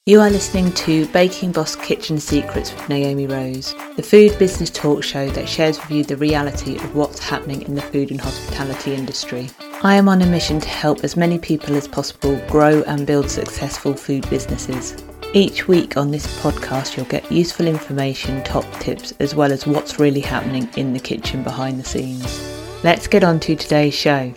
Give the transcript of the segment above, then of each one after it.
You are listening to Baking Boss Kitchen Secrets with Naomi Rose, the food business talk show that shares with you the reality of what's happening in the food and hospitality industry. I am on a mission to help as many people as possible grow and build successful food businesses. Each week on this podcast, you'll get useful information, top tips, as well as what's really happening in the kitchen behind the scenes. Let's get on to today's show.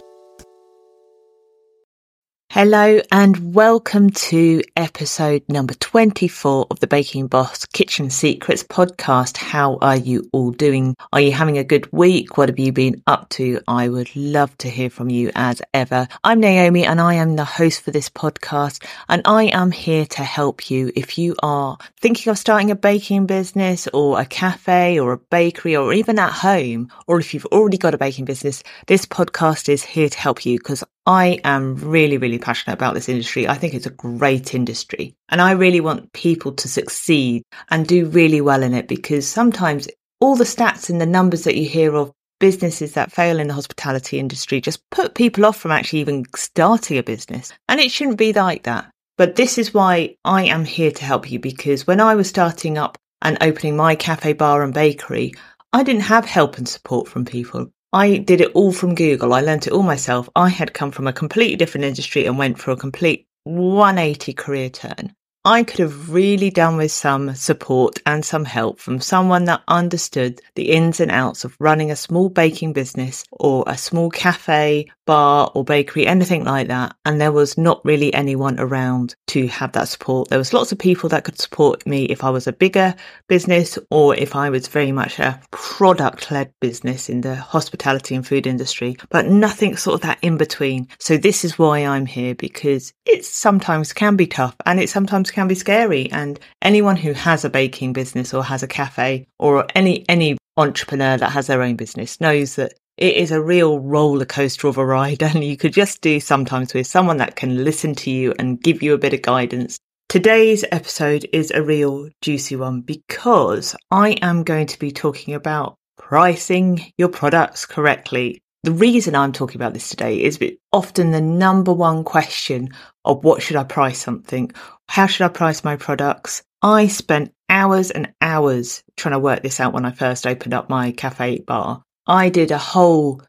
Hello and welcome to episode number 24 of the Baking Boss Kitchen Secrets podcast. How are you all doing? Are you having a good week? What have you been up to? I would love to hear from you as ever. I'm Naomi and I am the host for this podcast, and I am here to help you if you are thinking of starting a baking business or a cafe or a bakery or even at home, or if you've already got a baking business. This podcast is here to help you because I am really passionate about this industry. I think it's a great industry and I really want people to succeed and do really well in it, because sometimes all the stats and the numbers that you hear of businesses that fail in the hospitality industry just put people off from actually even starting a business. And it shouldn't be like that. But this is why I am here to help you, because when I was starting up and opening my cafe, bar and bakery, I didn't have help and support from people. I did it all from Google. I learned it all myself. I had come from a completely different industry and went for a complete 180 career turn. I could have really done with some support and some help from someone that understood the ins and outs of running a small baking business or a small cafe, bar or bakery, anything like that. And there was not really anyone around to have that support. There was lots of people that could support me if I was a bigger business or if I was very much a product-led business in the hospitality and food industry, but nothing sort of that in between. So this is why I'm here, because it sometimes can be tough and it sometimes can be scary. And anyone who has a baking business or has a cafe or any entrepreneur that has their own business knows that it is a real roller coaster of a ride, and you could just do sometimes with someone that can listen to you and give you a bit of guidance. Today's episode is a real juicy one because I am going to be talking about pricing your products correctly. The reason I'm talking about this today is often the number one question of what should I price something? How should I price my products? I spent hours and hours trying to work this out when I first opened up my cafe bar. I did a whole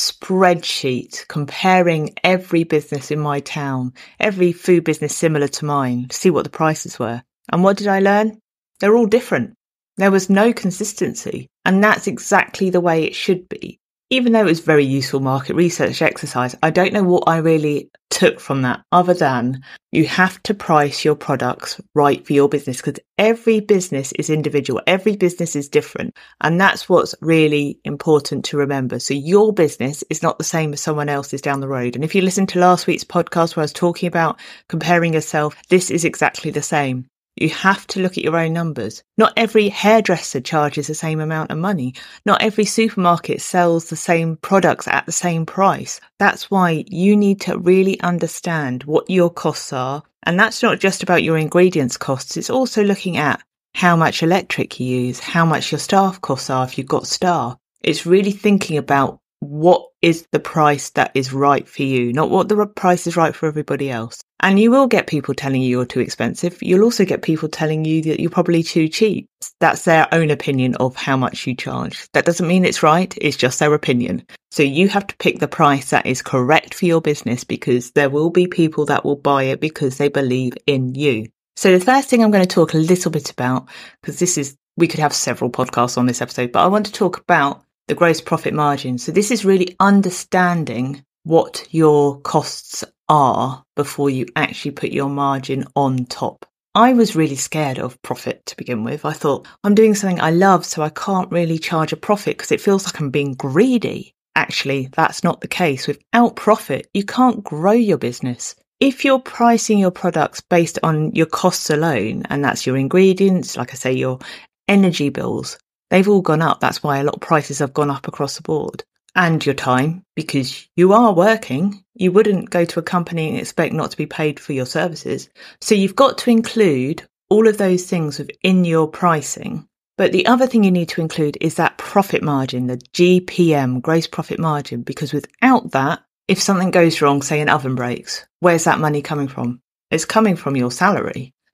spreadsheet comparing every business in my town, every food business similar to mine, to see what the prices were. And what did I learn? They're all different. There was no consistency. And that's exactly the way it should be. Even though it was very useful market research exercise, I don't know what I really took from that other than you have to price your products right for your business, because every business is individual. Every business is different. And that's what's really important to remember. So your business is not the same as someone else's down the road. And if you listen to last week's podcast where I was talking about comparing yourself, this is exactly the same. You have to look at your own numbers. Not every hairdresser charges the same amount of money. Not every supermarket sells the same products at the same price. That's why you need to really understand what your costs are. And that's not just about your ingredients costs. It's also looking at how much electric you use, how much your staff costs are if you've got staff. It's really thinking about what is the price that is right for you, not what the price is right for everybody else. And you will get people telling you you're too expensive. You'll also get people telling you that you're probably too cheap. That's their own opinion of how much you charge. That doesn't mean it's right. It's just their opinion. So you have to pick the price that is correct for your business, because there will be people that will buy it because they believe in you. So the first thing I'm going to talk a little bit about, because we could have several podcasts on this episode, but I want to talk about the gross profit margin. So this is really understanding what your costs are before you actually put your margin on top. I was really scared of profit to begin with. I thought, I'm doing something I love, so I can't really charge a profit because it feels like I'm being greedy. Actually, that's not the case. Without profit, you can't grow your business. If you're pricing your products based on your costs alone, and that's your ingredients, like I say, your energy bills, they've all gone up. That's why a lot of prices have gone up across the board. And your time, because you are working. You wouldn't go to a company and expect not to be paid for your services. So you've got to include all of those things within your pricing. But the other thing you need to include is that profit margin, the GPM, gross profit margin, because without that, if something goes wrong, say an oven breaks, where's that money coming from? It's coming from your salary.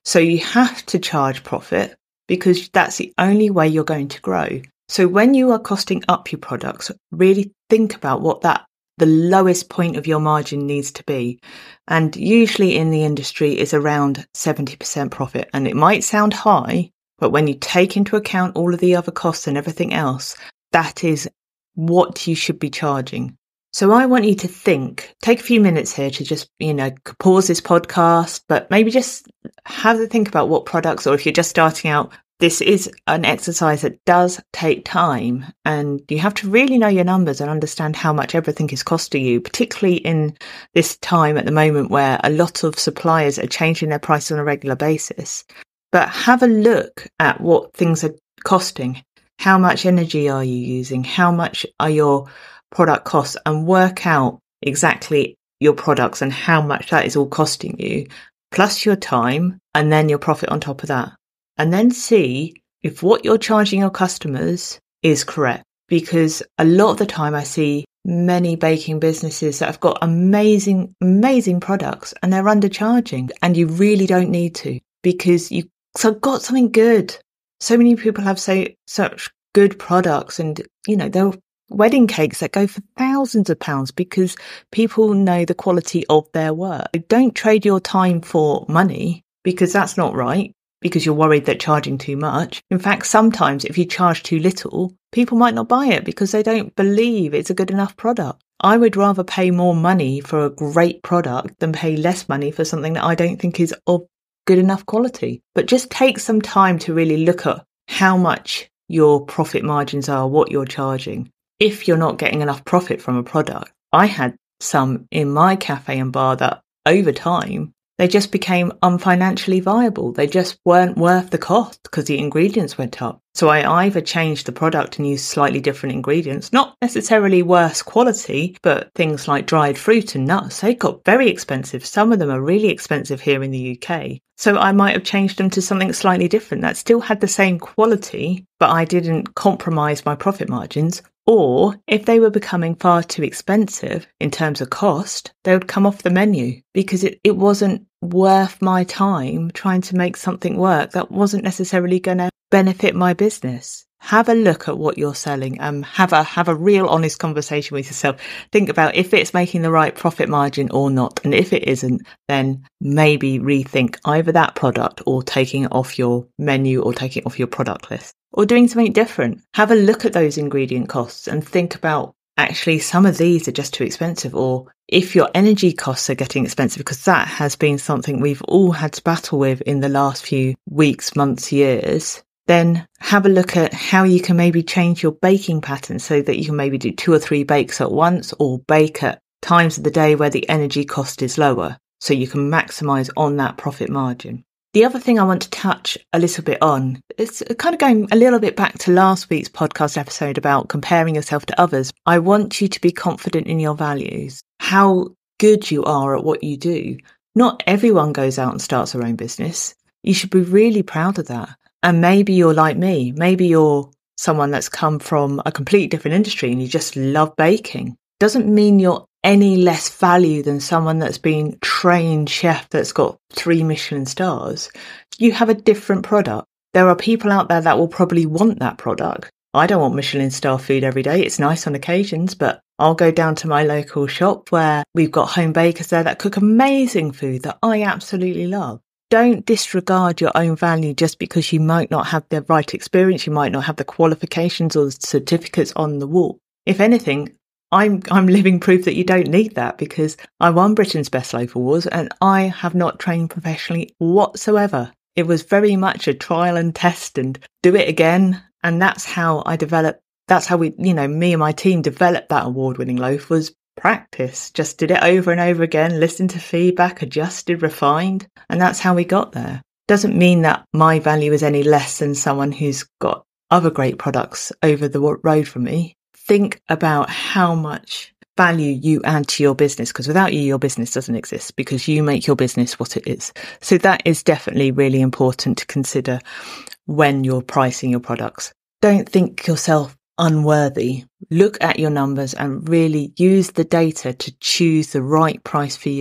So you have to charge profit because that's the only way you're going to grow. So when you are costing up your products, really think about what the lowest point of your margin needs to be. And usually in the industry is around 70% profit. And it might sound high, but when you take into account all of the other costs and everything else, that is what you should be charging. So I want you to take a few minutes here to just, pause this podcast, but maybe just have a think about what products, or if you're just starting out, this is an exercise that does take time, and you have to really know your numbers and understand how much everything is costing you, particularly in this time at the moment where a lot of suppliers are changing their price on a regular basis. But have a look at what things are costing. How much energy are you using? How much are your product costs? And work out exactly your products and how much that is all costing you, plus your time, and then your profit on top of that. And then see if what you're charging your customers is correct. Because a lot of the time I see many baking businesses that have got amazing, amazing products and they're undercharging, and you really don't need to, because you've got something good. So many people have such good products, and, they're wedding cakes that go for thousands of pounds because people know the quality of their work. Don't trade your time for money, because that's not right, because you're worried that charging too much. In fact, sometimes if you charge too little, people might not buy it because they don't believe it's a good enough product. I would rather pay more money for a great product than pay less money for something that I don't think is of good enough quality. But just take some time to really look at how much your profit margins are, what you're charging. If you're not getting enough profit from a product, I had some in my cafe and bar that over time, they just became unfinancially viable. They just weren't worth the cost because the ingredients went up. So I either changed the product and used slightly different ingredients, not necessarily worse quality, but things like dried fruit and nuts, they got very expensive. Some of them are really expensive here in the UK. So I might have changed them to something slightly different that still had the same quality, but I didn't compromise my profit margins. Or if they were becoming far too expensive in terms of cost, they would come off the menu because it wasn't worth my time trying to make something work that wasn't necessarily going to benefit my business. Have a look at what you're selling and have a real honest conversation with yourself. Think about if it's making the right profit margin or not. And if it isn't, then maybe rethink either that product or taking it off your menu or taking it off your product list or doing something different. Have a look at those ingredient costs and think about, actually, some of these are just too expensive. Or if your energy costs are getting expensive, because that has been something we've all had to battle with in the last few weeks, months, years, then have a look at how you can maybe change your baking pattern so that you can maybe do 2 or 3 bakes at once, or bake at times of the day where the energy cost is lower, so you can maximise on that profit margin. The other thing I want to touch a little bit on is kind of going a little bit back to last week's podcast episode about comparing yourself to others. I want you to be confident in your values, how good you are at what you do. Not everyone goes out and starts their own business. You should be really proud of that. And maybe you're like me. Maybe you're someone that's come from a completely different industry and you just love baking. Doesn't mean you're any less value than someone that's been trained chef that's got 3 Michelin stars. You have a different product. There are people out there that will probably want that product. I don't want Michelin star food every day. It's nice on occasions, but I'll go down to my local shop where we've got home bakers there that cook amazing food that I absolutely love. Don't disregard your own value just because you might not have the right experience, you might not have the qualifications or the certificates on the wall. If anything, I'm living proof that you don't need that, because I won Britain's Best Loaf Awards and I have not trained professionally whatsoever. It was very much a trial and test and do it again. And that's how I developed, that's how we, me and my team developed that award-winning loaf, was practice. Just did it over and over again, listened to feedback, adjusted, refined, and that's how we got there. Doesn't mean that my value is any less than someone who's got other great products over the road from me. Think about how much value you add to your business, because without you, your business doesn't exist, because you make your business what it is. So that is definitely really important to consider when you're pricing your products. Don't think yourself unworthy. Look at your numbers and really use the data to choose the right price for you.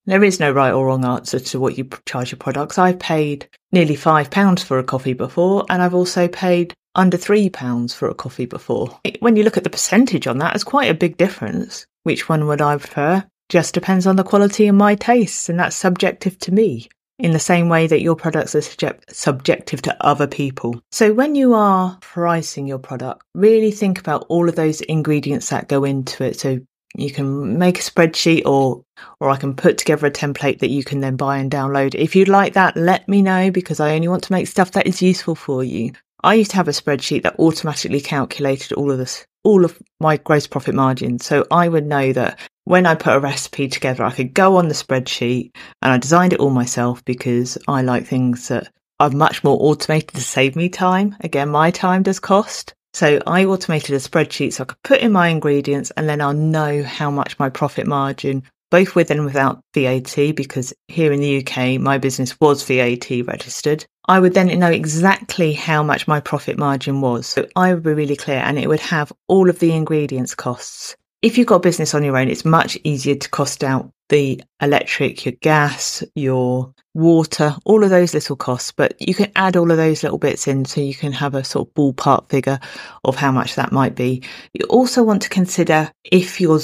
There is no right or wrong answer to what you charge your products. I've paid nearly £5 for a coffee before, and I've also paid under £3 for a coffee before. When you look at the percentage on that, it's quite a big difference. Which one would I prefer? Just depends on the quality and my tastes, and that's subjective to me, in the same way that your products are subjective to other people. So when you are pricing your product, really think about all of those ingredients that go into it. So you can make a spreadsheet or I can put together a template that you can then buy and download. If you'd like that, let me know, because I only want to make stuff that is useful for you. I used to have a spreadsheet that automatically calculated all of my gross profit margin. So I would know that when I put a recipe together, I could go on the spreadsheet, and I designed it all myself because I like things that are much more automated to save me time. Again, my time does cost. So I automated a spreadsheet so I could put in my ingredients, and then I'll know how much my profit margin, both with and without VAT, because here in the UK, my business was VAT registered. I would then know exactly how much my profit margin was. So I would be really clear, and it would have all of the ingredients costs. If you've got a business on your own, it's much easier to cost out the electric, your gas, your water, all of those little costs, but you can add all of those little bits in so you can have a sort of ballpark figure of how much that might be. You also want to consider if you're,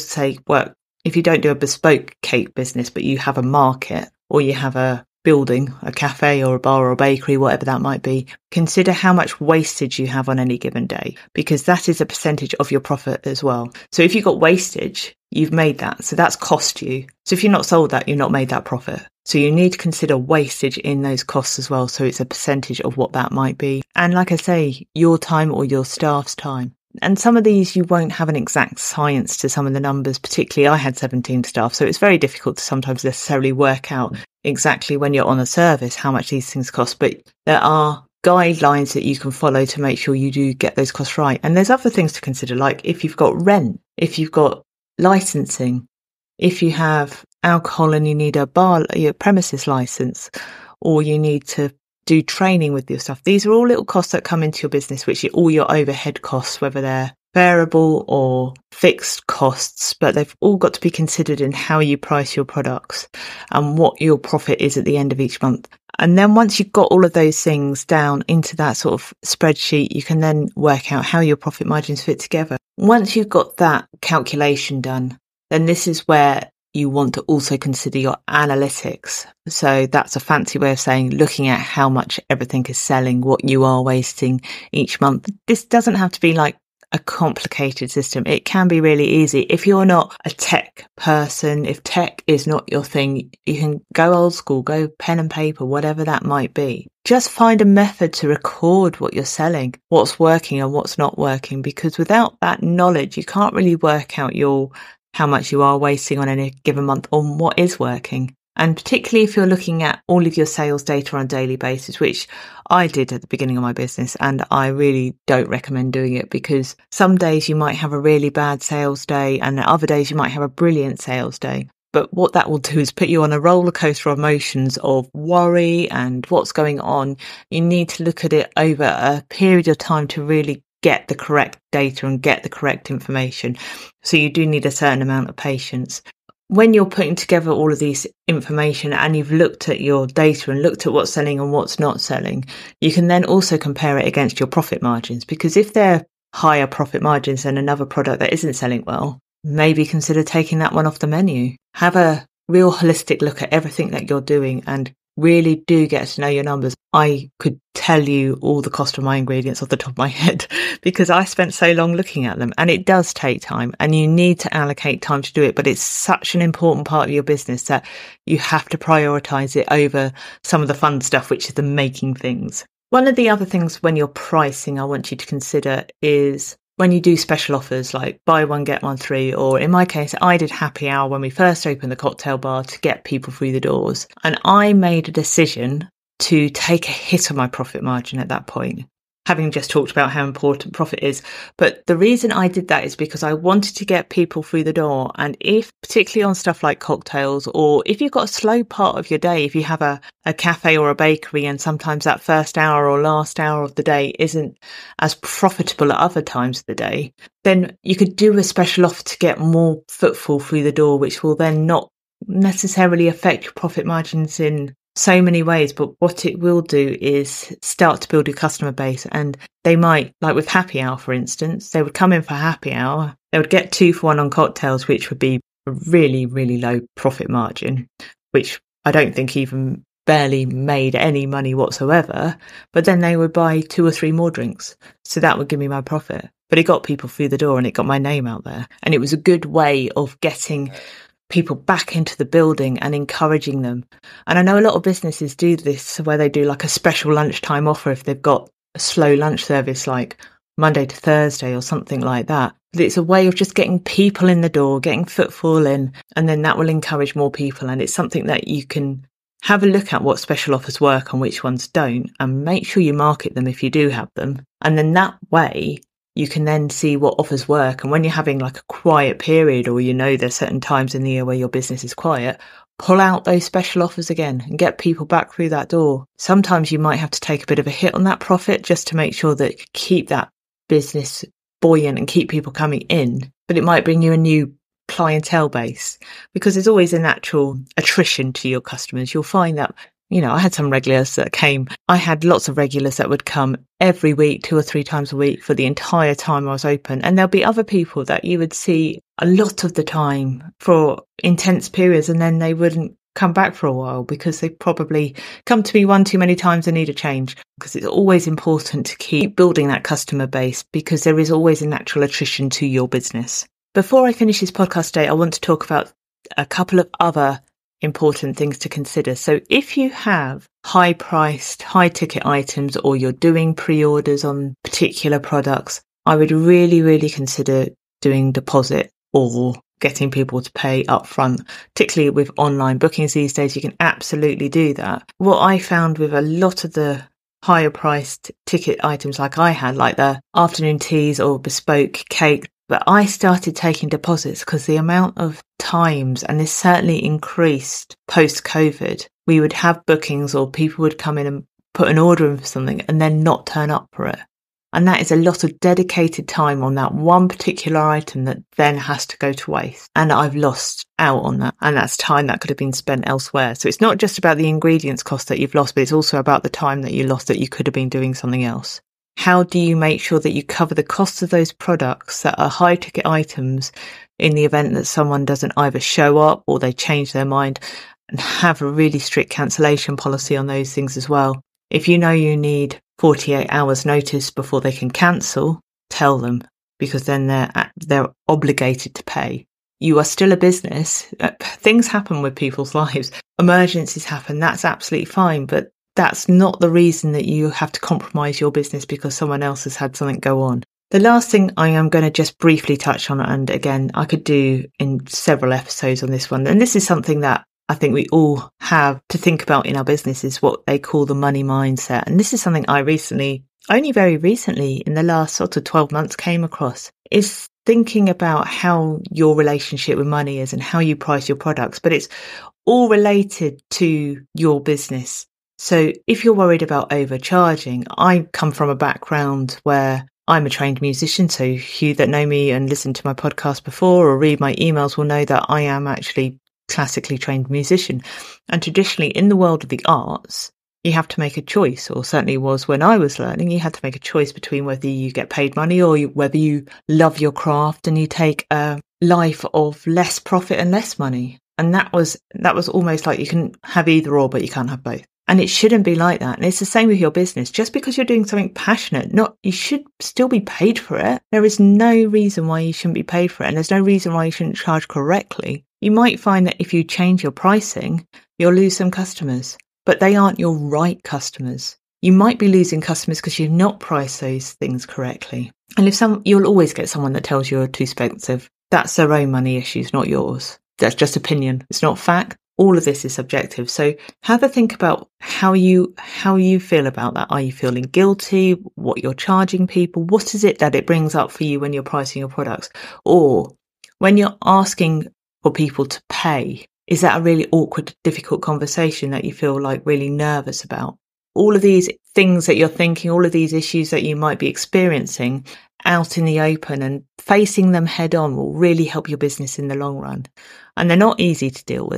if you don't do a bespoke cake business, but you have a market or you have a building, a cafe or a bar or a bakery, whatever that might be, consider how much wastage you have on any given day, because that is a percentage of your profit as well. So if you've got wastage, you've made that. So that's cost you. So if you're not sold that, you're not made that profit. So you need to consider wastage in those costs as well. So it's a percentage of what that might be. And like I say, your time or your staff's time. And some of these, you won't have an exact science to some of the numbers. Particularly, I had 17 staff, so it's very difficult to sometimes necessarily work out exactly when you're on a service how much these things cost. But there are guidelines that you can follow to make sure you do get those costs right. And there's other things to consider, like if you've got rent, if you've got licensing, if you have alcohol and you need your premises license, or you need to do training with your stuff. These are all little costs that come into your business, which are all your overhead costs, whether they're variable or fixed costs, but they've all got to be considered in how you price your products and what your profit is at the end of each month. And then once you've got all of those things down into that sort of spreadsheet, you can then work out how your profit margins fit together. Once you've got that calculation done, then this is where you want to also consider your analytics. So that's a fancy way of saying looking at how much everything is selling, what you are wasting each month. This doesn't have to be like a complicated system. It can be really easy. If you're not a tech person, if tech is not your thing, you can go old school, go pen and paper, whatever that might be. Just find a method to record what you're selling, what's working and what's not working, because without that knowledge, you can't really work out how much you are wasting on any given month on what is working. And particularly if you're looking at all of your sales data on a daily basis, which I did at the beginning of my business, and I really don't recommend doing it, because some days you might have a really bad sales day and other days you might have a brilliant sales day. But what that will do is put you on a roller coaster of emotions of worry and what's going on. You need to look at it over a period of time to really get the correct data and get the correct information. So you do need a certain amount of patience. When you're putting together all of these information and you've looked at your data and looked at what's selling and what's not selling, you can then also compare it against your profit margins, because if they're higher profit margins than another product that isn't selling well, maybe consider taking that one off the menu. Have a real holistic look at everything that you're doing and really do get to know your numbers. I could tell you all the cost of my ingredients off the top of my head because I spent so long looking at them, and it does take time and you need to allocate time to do it. But it's such an important part of your business that you have to prioritize it over some of the fun stuff, which is the making things. One of the other things when you're pricing I want you to consider is when you do special offers like buy one, get one free, or in my case, I did happy hour when we first opened the cocktail bar to get people through the doors. And I made a decision to take a hit on my profit margin at that point, having just talked about how important profit is. But the reason I did that is because I wanted to get people through the door. And if, particularly on stuff like cocktails, or if you've got a slow part of your day, if you have a cafe or a bakery and sometimes that first hour or last hour of the day isn't as profitable at other times of the day, then you could do a special offer to get more footfall through the door, which will then not necessarily affect your profit margins in so many ways, but what it will do is start to build your customer base. And they might, like with happy hour, for instance, they would come in for happy hour. They would get 2 for 1 on cocktails, which would be a really, really low profit margin, which I don't think even barely made any money whatsoever. But then they would buy 2 or 3 more drinks. So that would give me my profit. But it got people through the door and it got my name out there. And it was a good way of getting people back into the building and encouraging them. And I know a lot of businesses do this where they do like a special lunchtime offer if they've got a slow lunch service like Monday to Thursday or something like that. But it's a way of just getting people in the door, getting footfall in, and then that will encourage more people. And it's something that you can have a look at what special offers work and which ones don't, and make sure you market them if you do have them. And then that way you can then see what offers work. And when you're having like a quiet period, or there's certain times in the year where your business is quiet, pull out those special offers again and get people back through that door. Sometimes you might have to take a bit of a hit on that profit just to make sure that you keep that business buoyant and keep people coming in. But it might bring you a new clientele base, because there's always a natural attrition to your customers. You'll find that I had some regulars that came. I had lots of regulars that would come every week, 2 or 3 times a week for the entire time I was open. And there'll be other people that you would see a lot of the time for intense periods, and then they wouldn't come back for a while because they probably come to me one too many times and need a change. Because it's always important to keep building that customer base, because there is always a natural attrition to your business. Before I finish this podcast today, I want to talk about a couple of other important things to consider. So if you have high priced, high ticket items, or you're doing pre-orders on particular products, I would really, really consider doing deposit or getting people to pay upfront. Particularly with online bookings these days, you can absolutely do that. What I found with a lot of the higher priced ticket items like I had, like the afternoon teas or bespoke cake, but I started taking deposits because the amount of times, and this certainly increased post-COVID, we would have bookings or people would come in and put an order in for something and then not turn up for it. And that is a lot of dedicated time on that one particular item that then has to go to waste. And I've lost out on that. And that's time that could have been spent elsewhere. So it's not just about the ingredients cost that you've lost, but it's also about the time that you lost that you could have been doing something else. How do you make sure that you cover the costs of those products that are high ticket items in the event that someone doesn't either show up or they change their mind, and have a really strict cancellation policy on those things as well? If you know you need 48 hours notice before they can cancel, tell them, because then they're obligated to pay. You are still a business. Things happen with people's lives. Emergencies happen. That's absolutely fine. But that's not the reason that you have to compromise your business because someone else has had something go on. The last thing I am going to just briefly touch on, and again, I could do in several episodes on this one, and this is something that I think we all have to think about in our business, is what they call the money mindset. And this is something I only very recently, in the last sort of 12 months, came across, is thinking about how your relationship with money is and how you price your products. But it's all related to your business. So if you're worried about overcharging, I come from a background where I'm a trained musician. So you that know me and listened to my podcast before or read my emails will know that I am actually classically trained musician. And traditionally in the world of the arts, you have to make a choice, or certainly was when I was learning, you had to make a choice between whether you get paid money or whether you love your craft and you take a life of less profit and less money. And that was almost like you can have either or, but you can't have both. And it shouldn't be like that. And it's the same with your business. Just because you're doing something passionate, you should still be paid for it. There is no reason why you shouldn't be paid for it. And there's no reason why you shouldn't charge correctly. You might find that if you change your pricing, you'll lose some customers, but they aren't your right customers. You might be losing customers because you've not priced those things correctly. And you'll always get someone that tells you're too expensive. That's their own money issues, not yours. That's just opinion. It's not fact. All of this is subjective. So have a think about how you feel about that. Are you feeling guilty? What you're charging people? What is it that it brings up for you when you're pricing your products? Or when you're asking for people to pay, is that a really awkward, difficult conversation that you feel like really nervous about? All of these things that you're thinking, all of these issues that you might be experiencing out in the open and facing them head on will really help your business in the long run. And they're not easy to deal with.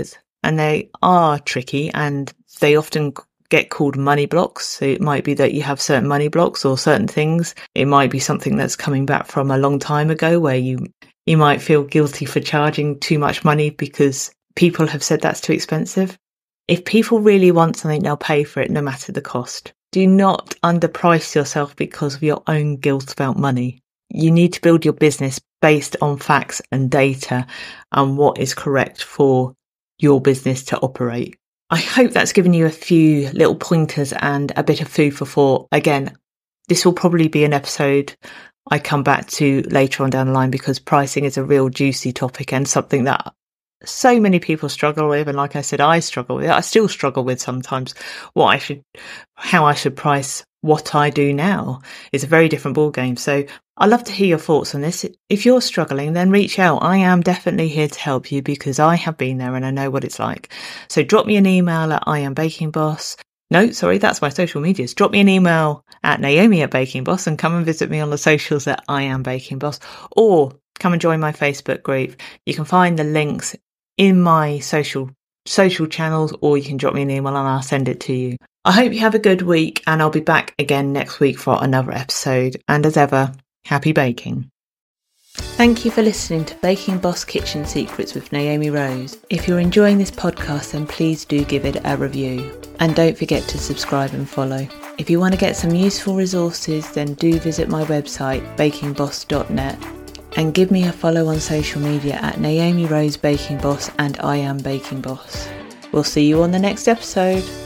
and they are tricky, and they often get called money blocks. So it might be that you have certain money blocks or certain things. It might be something that's coming back from a long time ago where you might feel guilty for charging too much money because people have said that's too expensive. If people really want something, they'll pay for it no matter the cost. Do not underprice yourself because of your own guilt about money. You need to build your business based on facts and data and what is correct for your business to operate. I hope that's given you a few little pointers and a bit of food for thought. Again, this will probably be an episode I come back to later on down the line because pricing is a real juicy topic and something that so many people struggle with. And like I said, I struggle with it. I still struggle with sometimes how I should price what I do now. It's a very different ballgame. So I'd love to hear your thoughts on this. If you're struggling, then reach out. I am definitely here to help you because I have been there and I know what it's like. So drop me an email at iambakingboss. No, sorry, that's my social medias. Drop me an email at Naomi@BakingBoss and come and visit me on the socials at iambakingboss, or come and join my Facebook group. You can find the links in my social channels, or you can drop me an email and I'll send it to you. I hope you have a good week, and I'll be back again next week for another episode. And as ever, happy baking. Thank you for listening to Baking Boss Kitchen Secrets with Naomi Rose. If you're enjoying this podcast, then please do give it a review. And don't forget to subscribe and follow. If you want to get some useful resources, then do visit my website, bakingboss.net, and give me a follow on social media at Naomi Rose Baking Boss and I Am Baking Boss. We'll see you on the next episode.